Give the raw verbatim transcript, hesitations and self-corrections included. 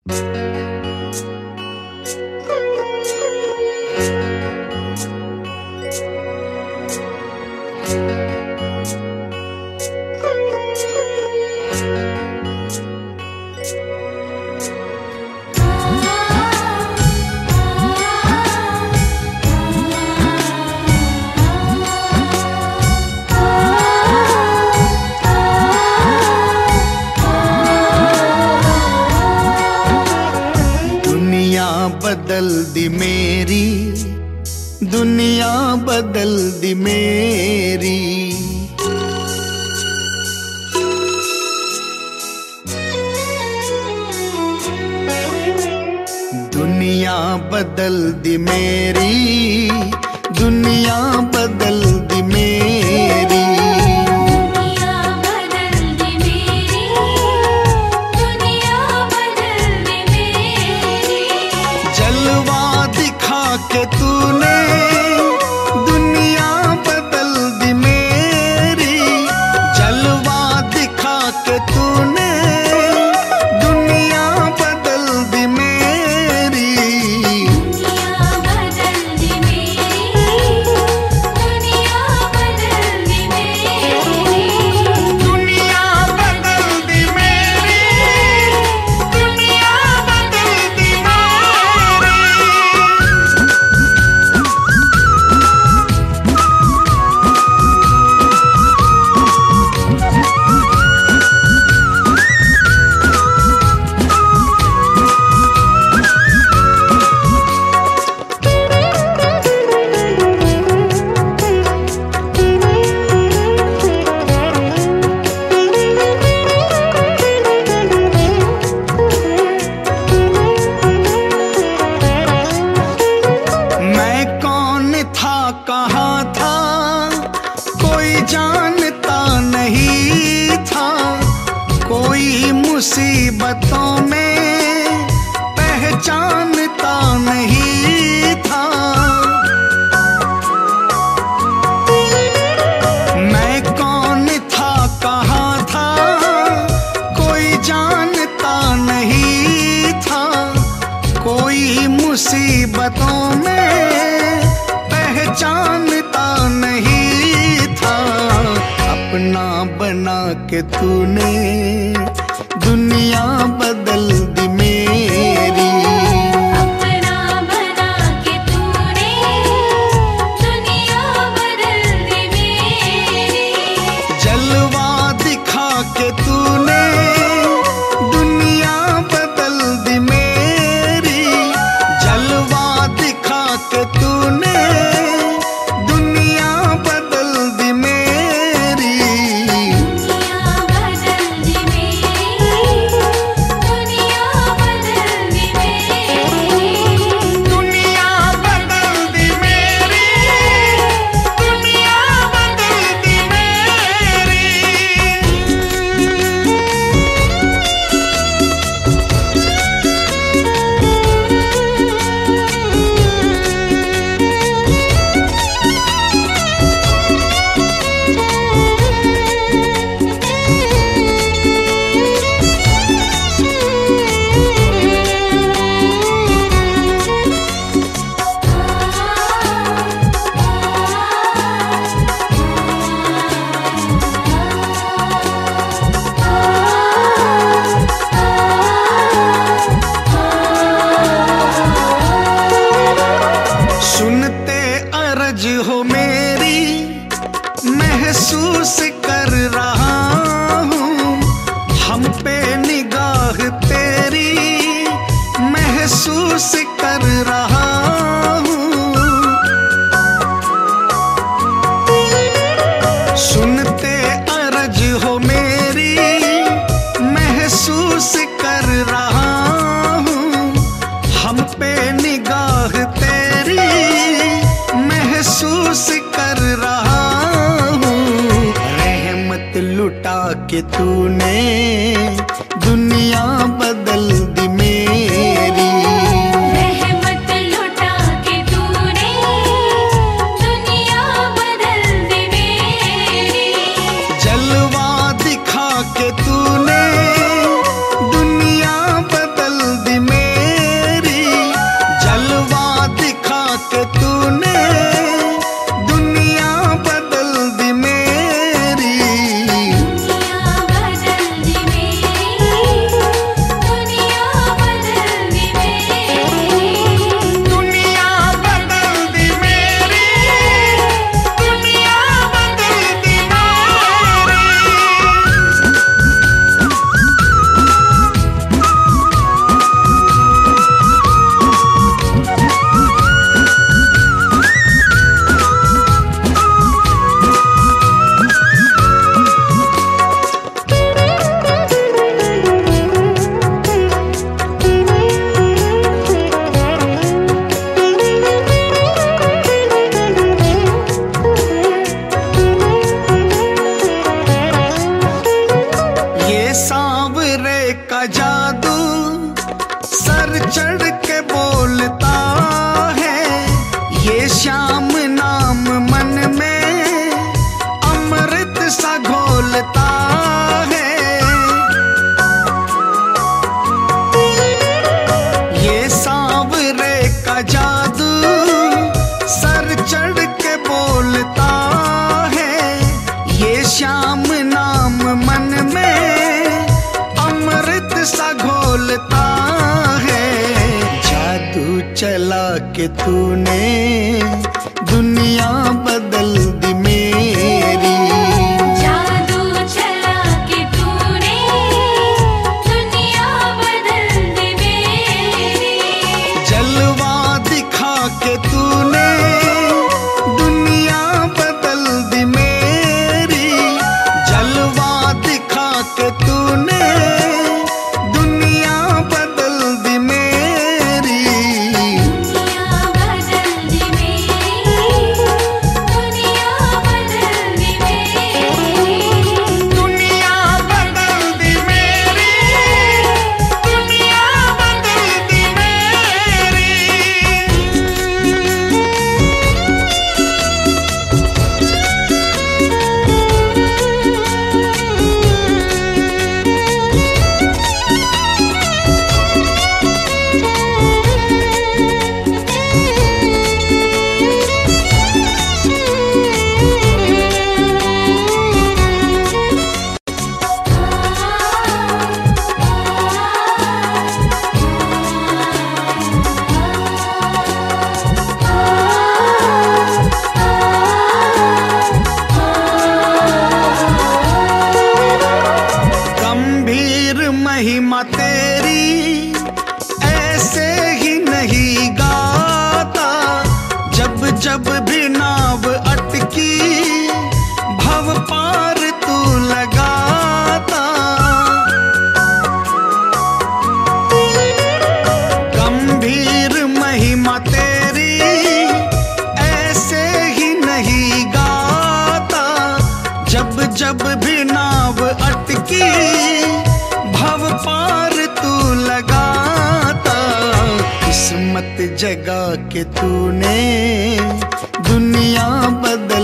बदल दी मेरी, दुनिया बदल दी मेरी। दुनिया बदल दी मेरी, दुनिया बदल दी मेरी। के तूने दुनिया बदल दी मेरी, जलवा दिखा के तूने दुनिया बदल दी मेरी। दुनिया बदल दी मेरी, दुनिया बदल दी मेरी। दुनिया बदल दी मेरी, दुनिया बदल दी मेरी। कहाँ था कोई जानता नहीं था, कोई मुसीबतों में पहचानता नहीं था। मैं कौन था कहाँ था कोई जानता नहीं था, कोई मुसीबतों में पहचानता नहीं था। अपना बना के तूने दुनिया बदल दी मेरी। अपना बना के तूने दुनिया बदल दी मेरी। जलवा दिखा के तूने दुनिया बदल दी मेरी। जलवा दिखा के तूने हो मेरी महसूस कर रहा हूँ, हम पे निगाह तेरी महसूस कर रहा हूँ। सुनते अर्ज हो मेरी महसूस कर रहा हूँ, हम पे निगाह तेरी महसूस कर रहा हूँ। रहमत लुटा के तूने दुनिया बदल दी मेरी। रहमत लुटा के तूने दुनिया बदल दी मेरी। जलवा दिखा के तूने दुनिया बदल दी चढ़ के बोलता है ये श्याम नाम मन में अमृत सा घोलता है। ये सांवरे का जादू सर चढ़ के बोलता है ये श्याम नाम मन में अमृत सा घोलता है। जादू चला के तूने दुनिया बदल दी मेरी। जादू चला के तूने दुनिया बदल दी मेरी। जलवा दिखा के तूने दुनिया बदल दी मेरी। जलवा दिखा के तूने दुनिया बदल दी मेरी। दुनिया बदल दी मेरी। दुनिया बदल दी मेरी। दुनिया बदल दी मेरी। दुनिया बदल दी मेरी। गंभीर महिमा तेरी ऐसे ही नहीं गाता। जब जब भी नाव अटकी भव पार तू लगाता। गंभीर महिमा तेरी ऐसे ही नहीं गाता। जब जब भी नाव अटकी भव पार तू लगाता। किस्मत जगा के तूने दुनिया बदल